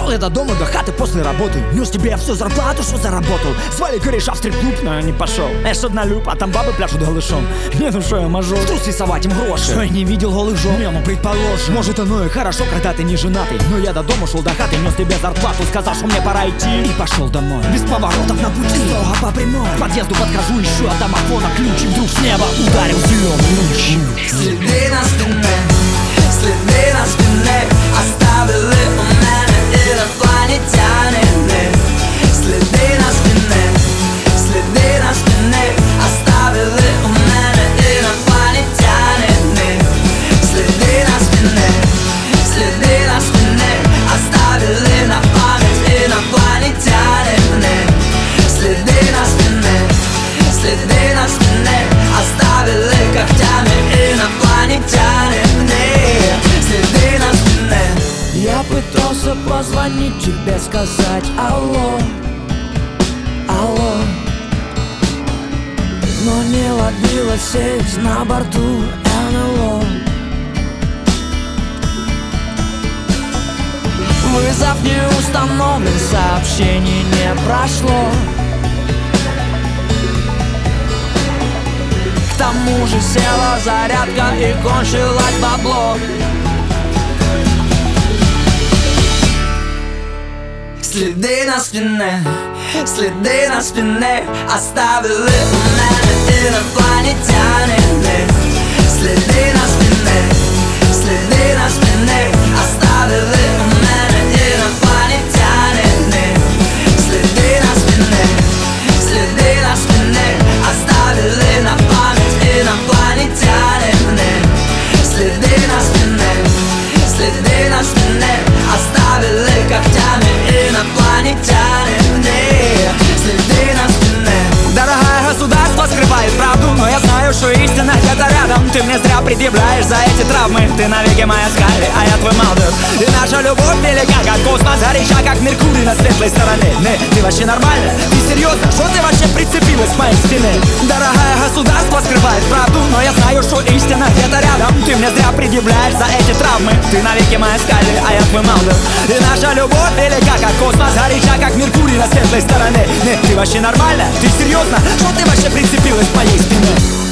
Шел я до дома, до хаты после работы. Нес тебе всю зарплату, что заработал. Звали кореша в стрип-клуб, но я не пошел. Я ж однолюб, а там бабы пляшут голышом. Не, ну шо я мажор, в трусы совать им гроши. Что я не видел голых жен? Не, ну предположим. Может оно и хорошо, когда ты не женатый. Но я до дома шел до хаты, нес тебе зарплату. Сказал, что мне пора идти, и пошел домой. Без поворотов на пути, строго по прямой. К подъезду подхожу, ищу от домофона ключ. И вдруг с неба ударил зеленый луч. Следы на спине, следы на спине оставили у меня инопланетяне. Следы на спине, следы на спине оставили у меня инопланетяне. Следы на спине, следы на спине оставили на память инопланетяне. Следы на спине, следы на спине оставили когтями инопланетяне. Следы на спине. Я пытался позвонить тебе, сказать алло, алло, но не ловила сеть на борту НЛО. Вызов не установлен, сообщение не прошло. К тому же села зарядка и кончилась бабло. Следы на спине, следы на спине оставили у меня инопланетяне. Следы на спине, следы на спине оставили у меня инопланетяне. Следы на спине, следы на спине оставили на память инопланетяне. Следы на спине, следы на спине оставили когтями инопланетяне. Следы на спине. Дорогое государство скрывает правду, но я знаю, что истина где-то рядом. Ты мне зря предъявляешь за эти травмы. Ты навеки моя Скай, а я твой Малдер. И наша любовь велика, как космос, горяча, как Меркурий на светлой стороне. Ты вообще нормально? Ты серьезно? Что ты вообще прицепилась к моей стене? Дорогое государство скрывает правду, но я знаю, что истина где-то рядом. Ты мне зря предъявляешь за эти травмы. Ты навеки моя Скай, а я твой Малдер. И наша любовь велика, как космос, горяча, как Меркурий на светлой стороне. Ты вообще нормально? Ты серьезно? Что ты вообще прицепилась к моей спине?